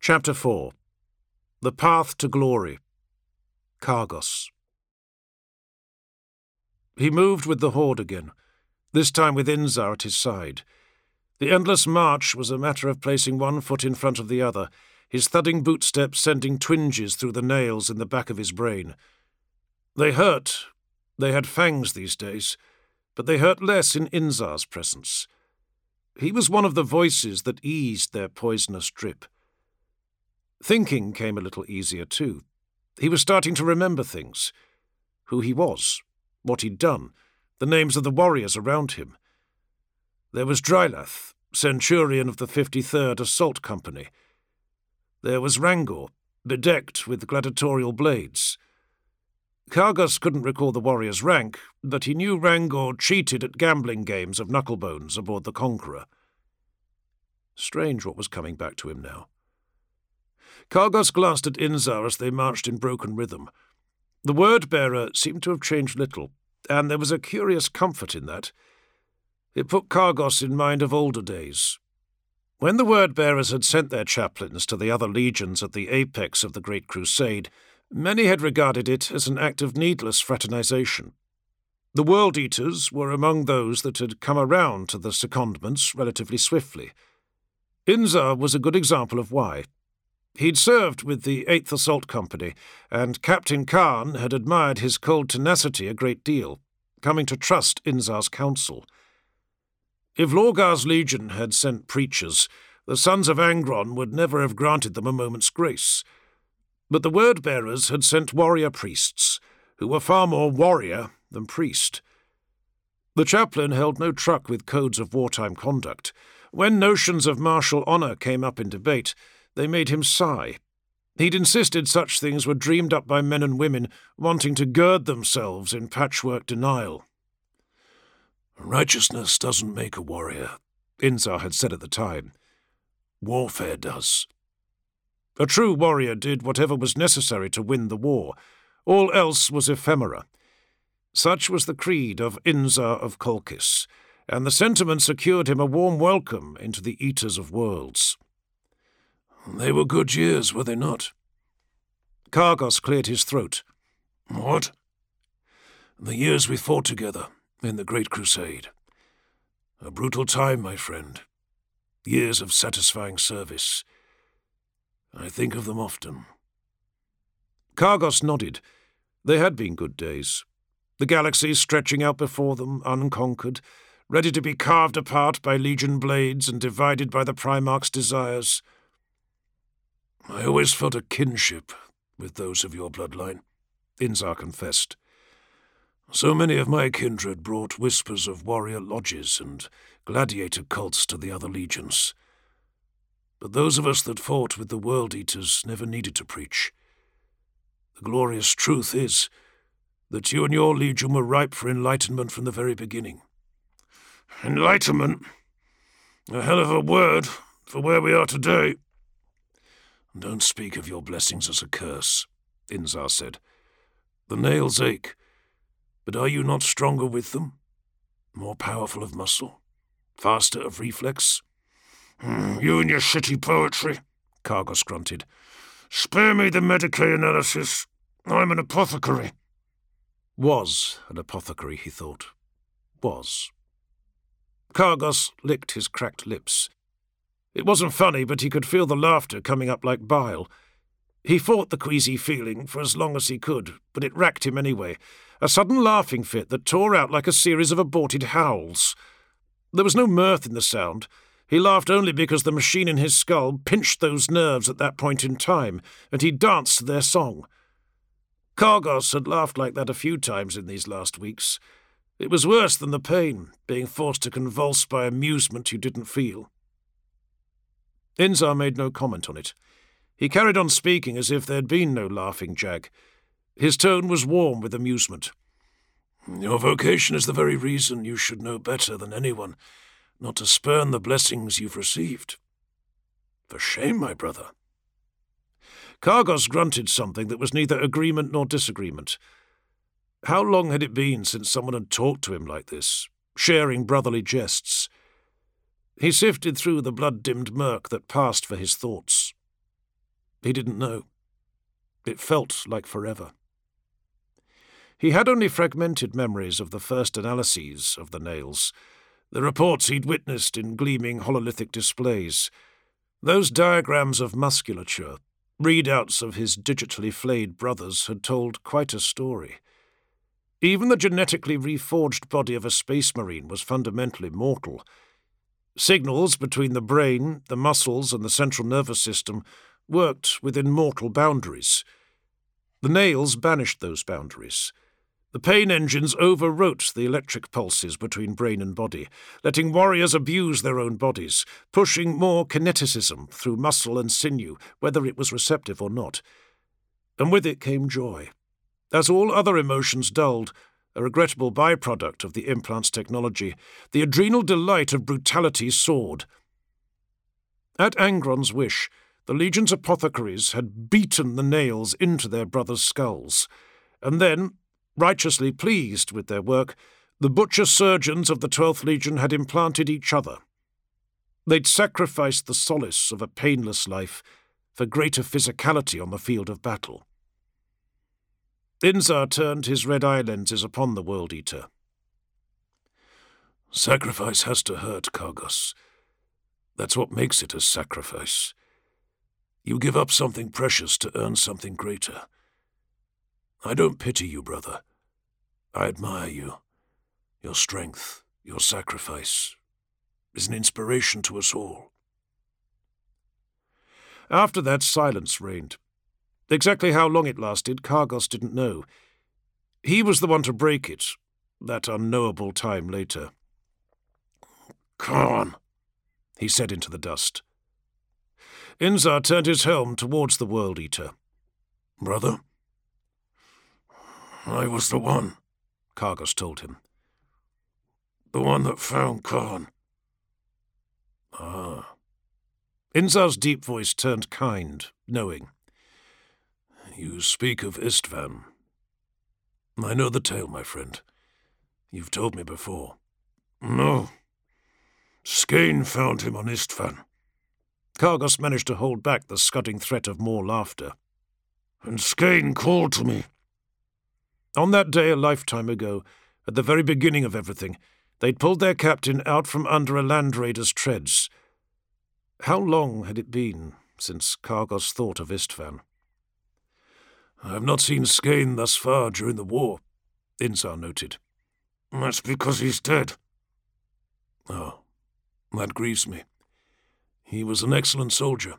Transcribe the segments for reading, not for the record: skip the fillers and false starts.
Chapter 4. The Path to Glory. Kargos. He moved with the horde again, this time with Inzar at his side. The endless march was a matter of placing one foot in front of the other, his thudding bootsteps sending twinges through the nails in the back of his brain. They hurt. They had fangs these days, but they hurt less in Inzar's presence. He was one of the voices that eased their poisonous drip. Thinking came a little easier, too. He was starting to remember things. Who he was, what he'd done, the names of the warriors around him. There was Drylath, centurion of the 53rd Assault Company. There was Rangor, bedecked with gladiatorial blades. Kargos couldn't recall the warrior's rank, but he knew Rangor cheated at gambling games of knucklebones aboard the Conqueror. Strange what was coming back to him now. Kargos glanced at Inzar as they marched in broken rhythm. The word-bearer seemed to have changed little, and there was a curious comfort in that. It put Kargos in mind of older days. When the word-bearers had sent their chaplains to the other legions at the apex of the Great Crusade, many had regarded it as an act of needless fraternization. The World-Eaters were among those that had come around to the secondments relatively swiftly. Inzar was a good example of why. He'd served with the 8th Assault Company, and Captain Khan had admired his cold tenacity a great deal, coming to trust Inzar's counsel. If Lorgar's legion had sent preachers, the sons of Angron would never have granted them a moment's grace. But the word-bearers had sent warrior priests, who were far more warrior than priest. The chaplain held no truck with codes of wartime conduct. When notions of martial honour came up in debate, they made him sigh. He'd insisted such things were dreamed up by men and women wanting to gird themselves in patchwork denial. "Righteousness doesn't make a warrior," Inzar had said at the time. "Warfare does." A true warrior did whatever was necessary to win the war. All else was ephemera. Such was the creed of Inzar of Colchis, and the sentiment secured him a warm welcome into the Eaters of Worlds. "They were good years, were they not?" Kargos cleared his throat. "What?" "The years we fought together in the Great Crusade. A brutal time, my friend. Years of satisfying service. I think of them often." Kargos nodded. They had been good days. The galaxy stretching out before them, unconquered, ready to be carved apart by legion blades and divided by the Primarch's desires. "I always felt a kinship with those of your bloodline," Inzar confessed. "So many of my kindred brought whispers of warrior lodges and gladiator cults to the other legions. But those of us that fought with the World-Eaters never needed to preach. The glorious truth is that you and your legion were ripe for enlightenment from the very beginning." "Enlightenment? A hell of a word for where we are today." "Don't speak of your blessings as a curse," Inzar said. "The nails ache, but are you not stronger with them? More powerful of muscle? Faster of reflex?" "You and your shitty poetry," Kargos grunted. "Spare me the Medicae analysis. I'm an apothecary." Was an apothecary, he thought. Was. Kargos licked his cracked lips. It wasn't funny, but he could feel the laughter coming up like bile. He fought the queasy feeling for as long as he could, but it racked him anyway, a sudden laughing fit that tore out like a series of aborted howls. There was no mirth in the sound. He laughed only because the machine in his skull pinched those nerves at that point in time, and he danced to their song. Kargos had laughed like that a few times in these last weeks. It was worse than the pain, being forced to convulse by amusement you didn't feel. Inzar made no comment on it. He carried on speaking as if there'd been no laughing jag. His tone was warm with amusement. "Your vocation is the very reason you should know better than anyone not to spurn the blessings you've received. For shame, my brother." Kargos grunted something that was neither agreement nor disagreement. How long had it been since someone had talked to him like this, sharing brotherly jests? He sifted through the blood-dimmed murk that passed for his thoughts. He didn't know. It felt like forever. He had only fragmented memories of the first analyses of the nails, the reports he'd witnessed in gleaming hololithic displays, those diagrams of musculature, readouts of his digitally flayed brothers had told quite a story. Even the genetically reforged body of a space marine was fundamentally mortal. Signals between the brain, the muscles, and the central nervous system worked within mortal boundaries. The nails banished those boundaries. The pain engines overwrote the electric pulses between brain and body, letting warriors abuse their own bodies, pushing more kineticism through muscle and sinew, whether it was receptive or not. And with it came joy. As all other emotions dulled, a regrettable byproduct of the implant's technology, the adrenal delight of brutality soared. At Angron's wish, the Legion's apothecaries had beaten the nails into their brothers' skulls, and then, righteously pleased with their work, the butcher surgeons of the 12th Legion had implanted each other. They'd sacrificed the solace of a painless life for greater physicality on the field of battle. Inzar turned his red eye lenses upon the World Eater. Sacrifice has to hurt, Kargos. That's what makes it a sacrifice. You give up something precious to earn something greater. I don't pity you, brother. I admire you. Your strength, your sacrifice, is an inspiration to us all. After that, silence reigned. Exactly how long it lasted, Kargos didn't know. He was the one to break it, that unknowable time later. Khan, he said into the dust. Inzar turned his helm towards the World Eater. Brother? I was the one, Kargos told him. The one that found Khan. Ah. Inzar's deep voice turned kind, knowing. You speak of Istvan. I know the tale, my friend. You've told me before. No. Skane found him on Istvan. Kargos managed to hold back the scudding threat of more laughter. And Skane called to me. On that day a lifetime ago, at the very beginning of everything, they'd pulled their captain out from under a land raider's treads. How long had it been since Kargos thought of Istvan? I have not seen Skane thus far during the war, Inzar noted. That's because he's dead. Oh, that grieves me. He was an excellent soldier.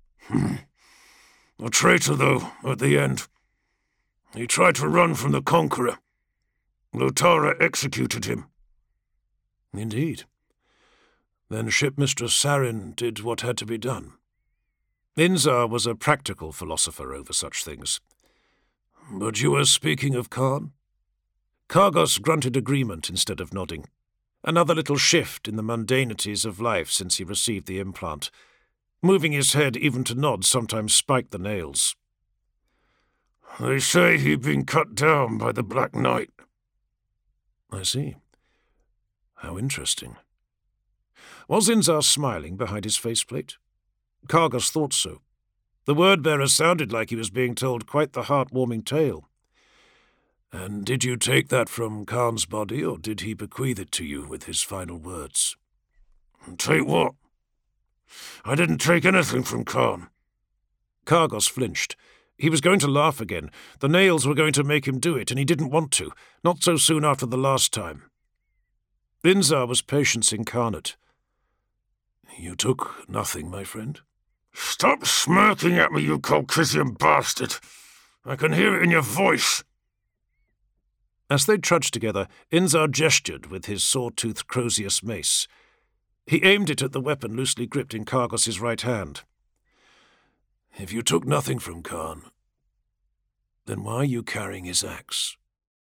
A traitor, though, at the end. He tried to run from the Conqueror. Lotara executed him. Indeed. Then Shipmistress Sarin did what had to be done. Inzar was a practical philosopher over such things. But you were speaking of Khan? Kargos grunted agreement instead of nodding. Another little shift in the mundanities of life since he received the implant. Moving his head even to nod sometimes spiked the nails. They say he'd been cut down by the Black Knight. I see. How interesting. Was Inzar smiling behind his faceplate? Kargos thought so. The word-bearer sounded like he was being told quite the heartwarming tale. And did you take that from Khan's body, or did he bequeath it to you with his final words? Take what? I didn't take anything from Khan. Kargos flinched. He was going to laugh again. The nails were going to make him do it, and he didn't want to, not so soon after the last time. Inzar was patience incarnate. You took nothing, my friend? Stop smirking at me, you Colchissian bastard! I can hear it in your voice. As they trudged together, Inzar gestured with his saw-toothed Crozius mace. He aimed it at the weapon loosely gripped in Kargos's right hand. If you took nothing from Khan, then why are you carrying his axe?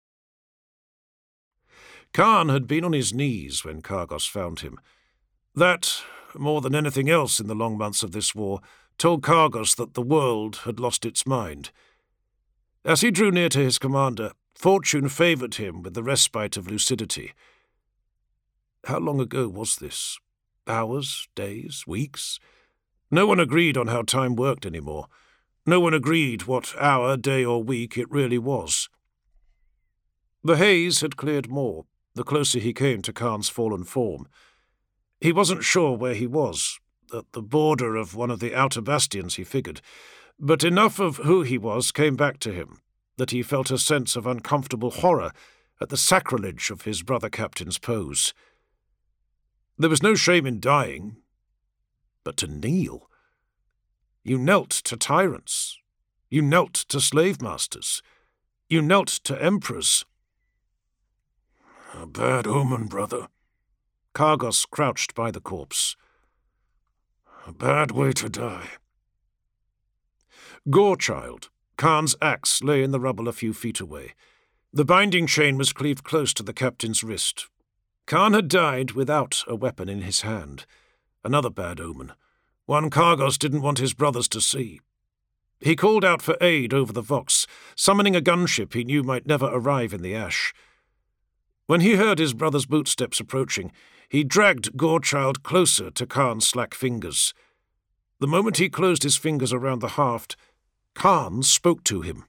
Khan had been on his knees when Kargos found him. That, more than anything else in the long months of this war, told Kargos that the world had lost its mind. As he drew near to his commander, fortune favoured him with the respite of lucidity. How long ago was this? Hours, days, weeks? No one agreed on how time worked anymore. No one agreed what hour, day or week it really was. The haze had cleared more, the closer he came to Khan's fallen form. He wasn't sure where he was, at the border of one of the outer bastions, he figured, but enough of who he was came back to him, that he felt a sense of uncomfortable horror at the sacrilege of his brother captain's pose. There was no shame in dying, but to kneel. You knelt to tyrants. You knelt to slave masters. You knelt to emperors. A bad omen, brother. Kargos crouched by the corpse. A bad way to die. Gorechild, Khan's axe, lay in the rubble a few feet away. The binding chain was cleaved close to the captain's wrist. Khan had died without a weapon in his hand. Another bad omen. One Kargos didn't want his brothers to see. He called out for aid over the Vox, summoning a gunship he knew might never arrive in the ash. When he heard his brother's bootsteps approaching, he dragged Gorechild closer to Khan's slack fingers. The moment he closed his fingers around the haft, Khan spoke to him.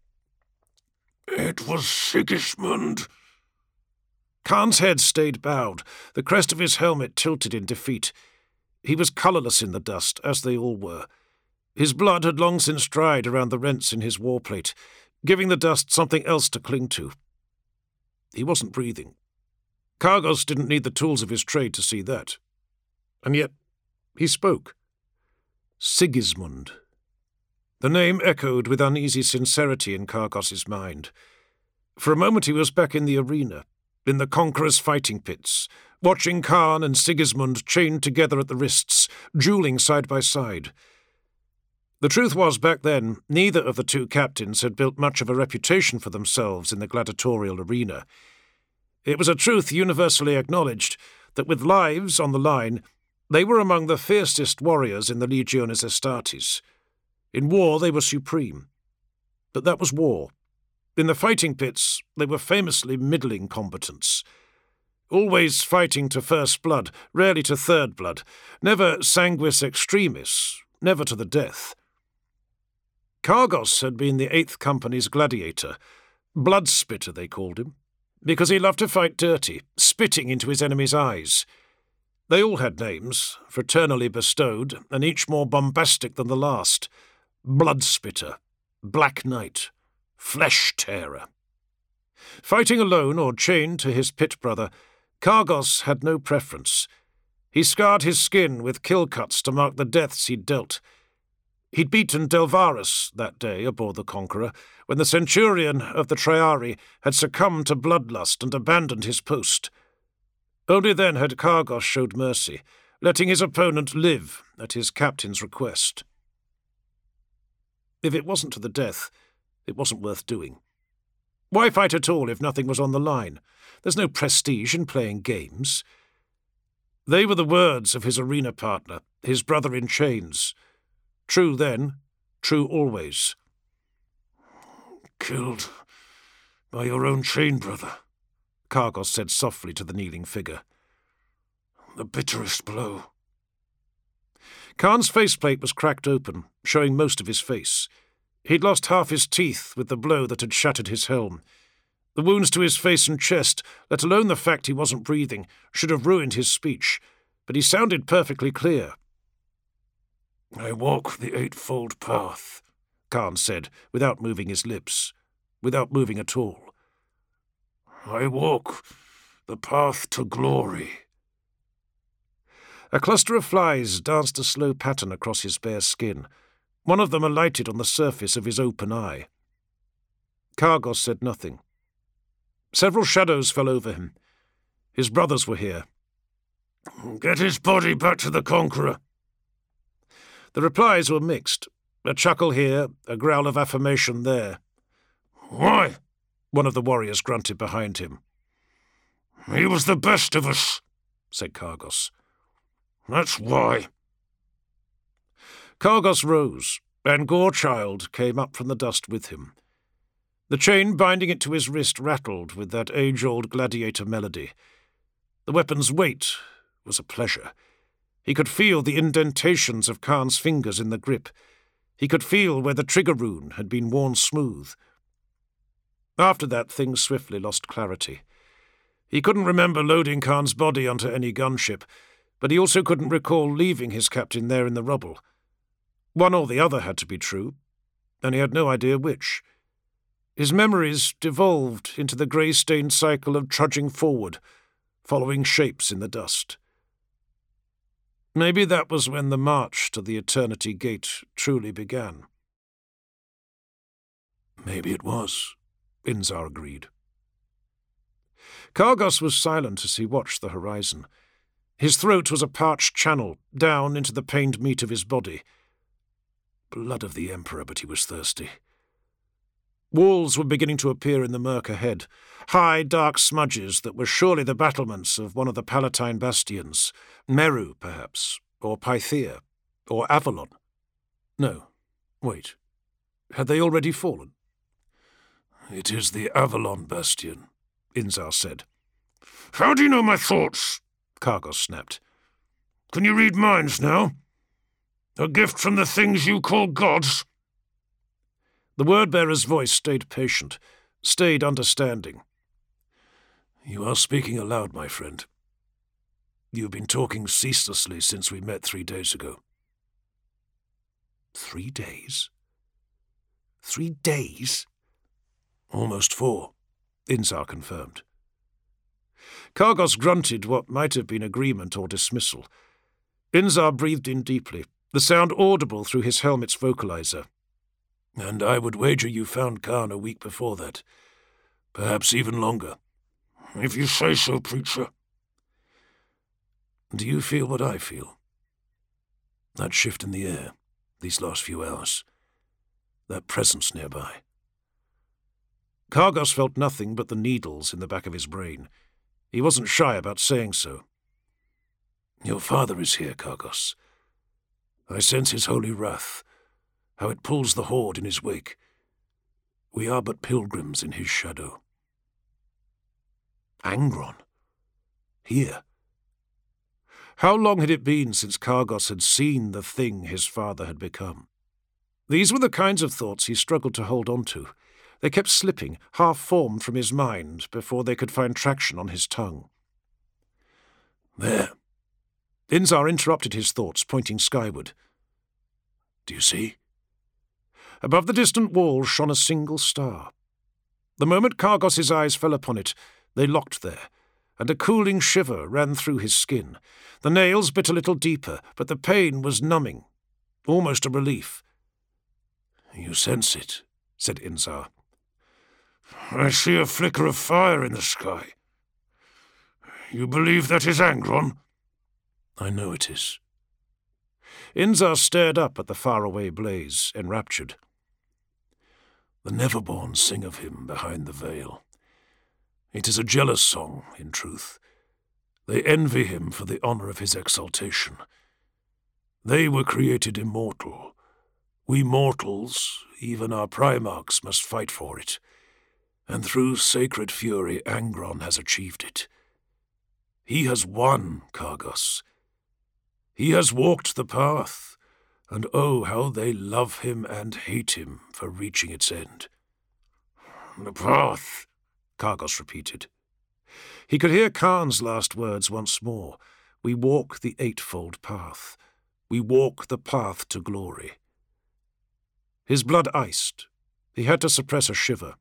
"It was Sigismund." Khan's head stayed bowed, the crest of his helmet tilted in defeat. He was colourless in the dust, as they all were. His blood had long since dried around the rents in his warplate, giving the dust something else to cling to. He wasn't breathing. Kargos didn't need the tools of his trade to see that. And yet he spoke. Sigismund. The name echoed with uneasy sincerity in Kargos's mind. For a moment he was back in the arena, in the conqueror's fighting pits, watching Khan and Sigismund chained together at the wrists, duelling side by side. The truth was, back then, neither of the two captains had built much of a reputation for themselves in the gladiatorial arena. It was a truth universally acknowledged that with lives on the line, they were among the fiercest warriors in the Legiones Astartes. In war they were supreme. But that was war. In the fighting pits, they were famously middling combatants. Always fighting to first blood, rarely to third blood, never sanguis extremis, never to the death. Kargos had been the 8th Company's gladiator. Bloodspitter, they called him, because he loved to fight dirty, spitting into his enemies' eyes. They all had names, fraternally bestowed, and each more bombastic than the last. Bloodspitter, Black Knight, Flesh Tearer. Fighting alone or chained to his pit brother, Kargos had no preference. He scarred his skin with kill cuts to mark the deaths he'd dealt. He'd beaten Delvarus that day aboard the Conqueror, when the centurion of the Triarii had succumbed to bloodlust and abandoned his post. Only then had Kargos showed mercy, letting his opponent live at his captain's request. If it wasn't to the death, it wasn't worth doing. Why fight at all if nothing was on the line? There's no prestige in playing games. They were the words of his arena partner, his brother in chains. True then, true always. "Killed by your own chain brother," Kargos said softly to the kneeling figure. "The bitterest blow." Khan's faceplate was cracked open, showing most of his face. He'd lost half his teeth with the blow that had shattered his helm. The wounds to his face and chest, let alone the fact he wasn't breathing, should have ruined his speech, but he sounded perfectly clear. "I walk the eightfold path," Khan said, without moving his lips, without moving at all. "I walk the path to glory." A cluster of flies danced a slow pattern across his bare skin. One of them alighted on the surface of his open eye. Kargos said nothing. Several shadows fell over him. His brothers were here. "Get his body back to the Conqueror." The replies were mixed. A chuckle here, a growl of affirmation there. "Why?" one of the warriors grunted behind him. "He was the best of us," said Kargos. "That's why." Kargos rose, and Gorechild came up from the dust with him. The chain binding it to his wrist rattled with that age-old gladiator melody. The weapon's weight was a pleasure. He could feel the indentations of Khan's fingers in the grip. He could feel where the trigger rune had been worn smooth. After that, things swiftly lost clarity. He couldn't remember loading Khan's body onto any gunship, but he also couldn't recall leaving his captain there in the rubble. One or the other had to be true, and he had no idea which. His memories devolved into the grey-stained cycle of trudging forward, following shapes in the dust. Maybe that was when the march to the Eternity Gate truly began. Maybe it was, Inzar agreed. Kargos was silent as he watched the horizon. His throat was a parched channel down into the pained meat of his body. Blood of the Emperor, but he was thirsty. Walls were beginning to appear in the murk ahead, high, dark smudges that were surely the battlements of one of the Palatine bastions, Meru, perhaps, or Pythia, or Avalon. No, wait. Had they already fallen? It is the Avalon bastion, Inzar said. How do you know my thoughts? Kargos snapped. Can you read minds now? A gift from the things you call gods? The word-bearer's voice stayed patient, stayed understanding. You are speaking aloud, my friend. You've been talking ceaselessly since we met 3 days ago. 3 days? 3 days? Almost 4, Inzar confirmed. Kargos grunted what might have been agreement or dismissal. Inzar breathed in deeply, the sound audible through his helmet's vocalizer. And I would wager you found Khan a week before that. Perhaps even longer. If you say so, preacher. Do you feel what I feel? That shift in the air, these last few hours. That presence nearby. Kargos felt nothing but the needles in the back of his brain. He wasn't shy about saying so. Your father is here, Kargos. I sense his holy wrath, how it pulls the horde in his wake. We are but pilgrims in his shadow. Angron? Here. How long had it been since Kargos had seen the thing his father had become? These were the kinds of thoughts he struggled to hold on to. They kept slipping, half-formed from his mind, before they could find traction on his tongue. There. Inzar interrupted his thoughts, pointing skyward. Do you see? Above the distant wall shone a single star. The moment Kargos's eyes fell upon it, they locked there, and a cooling shiver ran through his skin. The nails bit a little deeper, but the pain was numbing, almost a relief. You sense it, said Inzar. I see a flicker of fire in the sky. You believe that is Angron? I know it is. Inzar stared up at the faraway blaze, enraptured. The Neverborn sing of him behind the veil. It is a jealous song, in truth. They envy him for the honor of his exaltation. They were created immortal. We mortals, even our primarchs, must fight for it. And through sacred fury, Angron has achieved it. He has won, Kargos. He has walked the path, and oh, how they love him and hate him for reaching its end. The path, Kargos repeated. He could hear Khan's last words once more. We walk the eightfold path. We walk the path to glory. His blood iced. He had to suppress a shiver.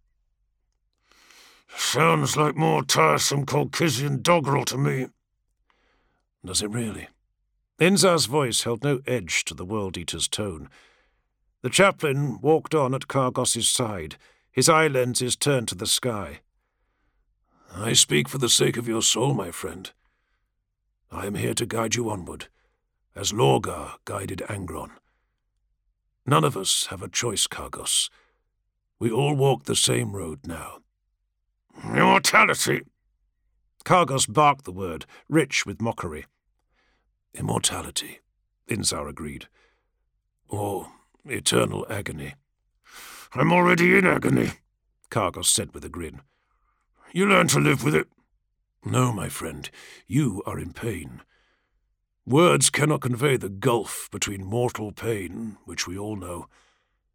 Sounds like more tiresome Colchissian doggerel to me. Does it really? Inzar's voice held no edge to the World-Eater's tone. The chaplain walked on at Kargos's side, his eye lenses turned to the sky. I speak for the sake of your soul, my friend. I am here to guide you onward, as Lorgar guided Angron. None of us have a choice, Kargos. We all walk the same road now. Immortality! Kargos barked the word, rich with mockery. Immortality, Inzar agreed. Or eternal agony. I'm already in agony, Kargos said with a grin. You learn to live with it. No, my friend, you are in pain. Words cannot convey the gulf between mortal pain, which we all know,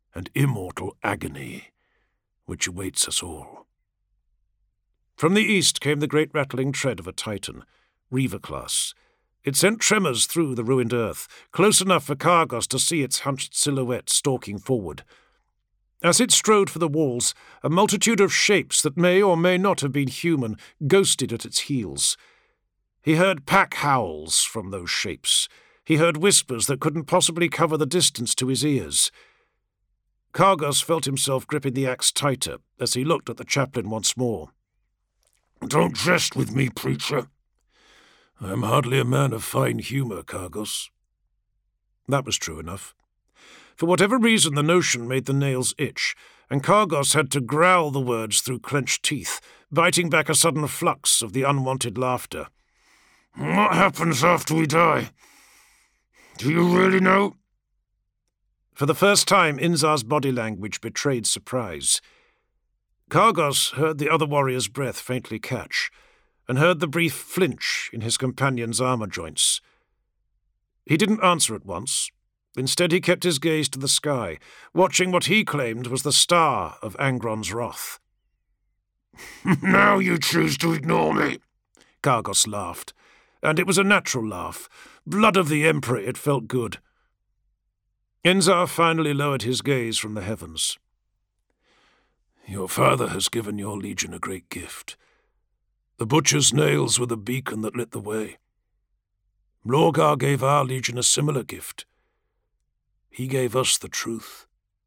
and immortal agony which awaits us all. From the east came the great rattling tread of a Titan, Reaver-class. It sent tremors through the ruined earth, close enough for Kargos to see its hunched silhouette stalking forward. As it strode for the walls, a multitude of shapes that may or may not have been human ghosted at its heels. He heard pack howls from those shapes. He heard whispers that couldn't possibly cover the distance to his ears. Kargos felt himself gripping the axe tighter as he looked at the chaplain once more. "Don't jest with me, preacher." "I am hardly a man of fine humour, Kargos." That was true enough. For whatever reason, the notion made the nails itch, and Kargos had to growl the words through clenched teeth, biting back a sudden flux of the unwanted laughter. "What happens after we die? Do you really know?" For the first time, Inzar's body language betrayed surprise. Kargos heard the other warrior's breath faintly catch, and heard the brief flinch in his companion's armor joints. He didn't answer at once. Instead, he kept his gaze to the sky, watching what he claimed was the star of Angron's wrath. "Now you choose to ignore me," Kargos laughed, and it was a natural laugh. Blood of the Emperor, it felt good. Inzar finally lowered his gaze from the heavens. "Your father has given your legion a great gift. The butcher's nails were the beacon that lit the way. Lorgar gave our legion a similar gift. He gave us the truth."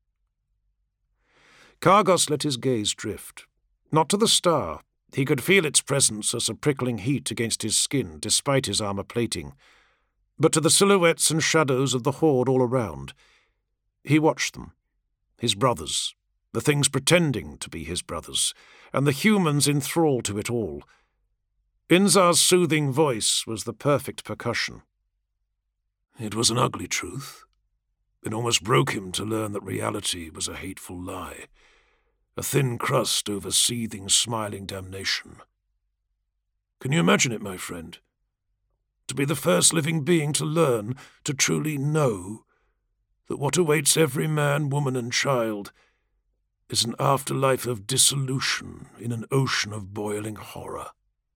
Kargos let his gaze drift. Not to the star. He could feel its presence as a prickling heat against his skin, despite his armor plating. But to the silhouettes and shadows of the horde all around. He watched them. His brothers, the things pretending to be his brothers, and the humans in thrall to it all. Inzar's soothing voice was the perfect percussion. "It was an ugly truth. It almost broke him to learn that reality was a hateful lie, a thin crust over seething, smiling damnation. Can you imagine it, my friend? To be the first living being to learn, to truly know, that what awaits every man, woman, and child is an afterlife of dissolution in an ocean of boiling horror."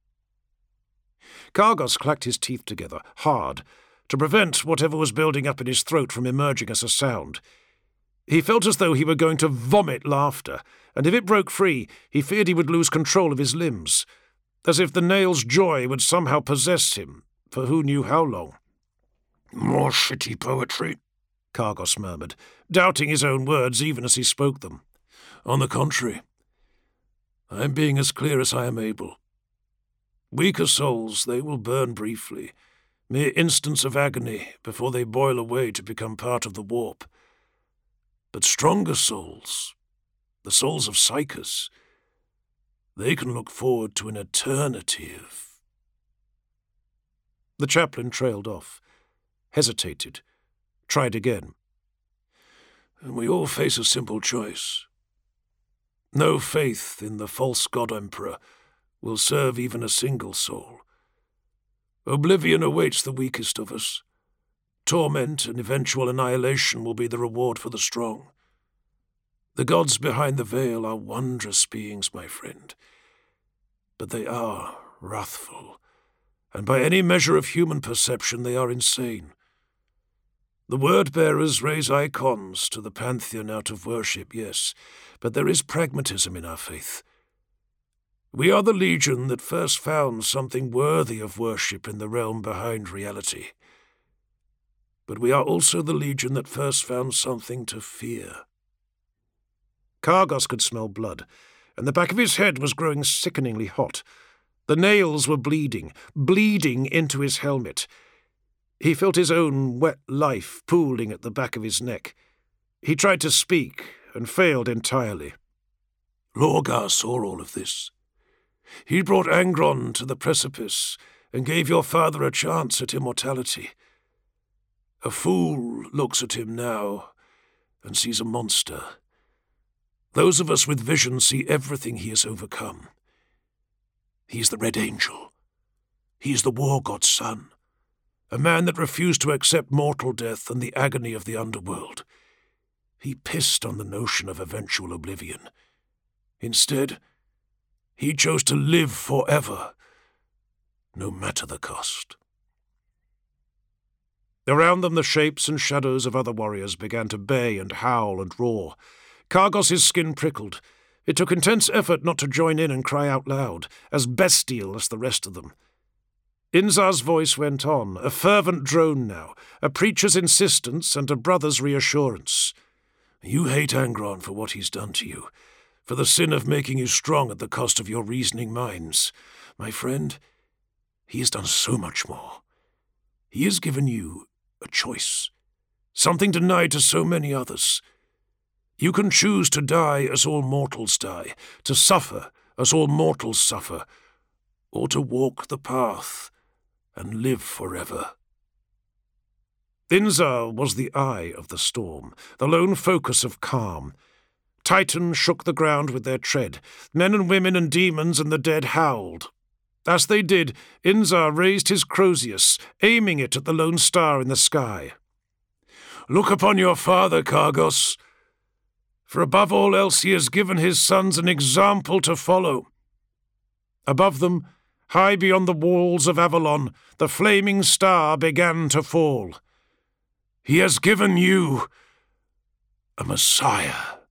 Kargos clacked his teeth together, hard, to prevent whatever was building up in his throat from emerging as a sound. He felt as though he were going to vomit laughter, and if it broke free, he feared he would lose control of his limbs, as if the nail's joy would somehow possess him, for who knew how long. "More shitty poetry," Kargos murmured, doubting his own words even as he spoke them. "On the contrary, I am being as clear as I am able. Weaker souls, they will burn briefly, mere instants of agony before they boil away to become part of the warp. But stronger souls, the souls of Psychos, they can look forward to an eternity of..." The chaplain trailed off, hesitated, tried again. "And we all face a simple choice. No faith in the false god-emperor will serve even a single soul. Oblivion awaits the weakest of us. Torment and eventual annihilation will be the reward for the strong. The gods behind the veil are wondrous beings, my friend, but they are wrathful, and by any measure of human perception they are insane. The word-bearers raise icons to the pantheon out of worship, yes, but there is pragmatism in our faith. We are the legion that first found something worthy of worship in the realm behind reality. But we are also the legion that first found something to fear." Kargos could smell blood, and the back of his head was growing sickeningly hot. The nails were bleeding into his helmet. He felt his own wet life pooling at the back of his neck. He tried to speak and failed entirely. "Lorgar saw all of this. He brought Angron to the precipice and gave your father a chance at immortality. A fool looks at him now and sees a monster. Those of us with vision see everything he has overcome. He is the Red Angel. He is the war god's son, a man that refused to accept mortal death and the agony of the underworld. He pissed on the notion of eventual oblivion. Instead, he chose to live forever, no matter the cost. Around them the shapes and shadows of other warriors began to bay and howl and roar. Kargos' skin prickled. It took intense effort not to join in and cry out loud, as bestial as the rest of them. Inzar's voice went on, a fervent drone now, a preacher's insistence and a brother's reassurance. You hate Angron for what he's done to you, for the sin of making you strong at the cost of your reasoning minds. My friend, he has done so much more. He has given you a choice, something denied to so many others. You can choose to die as all mortals die, to suffer as all mortals suffer, or to walk the path and live forever. Inzar was the eye of the storm, the lone focus of calm. Titans shook the ground with their tread. Men and women and demons and the dead howled. As they did, Inzar raised his Crozius, aiming it at the lone star in the sky. Look upon your father, Kargos. For above all else he has given his sons an example to follow. Above them, high beyond the walls of Avalon, the flaming star began to fall. He has given you a Messiah.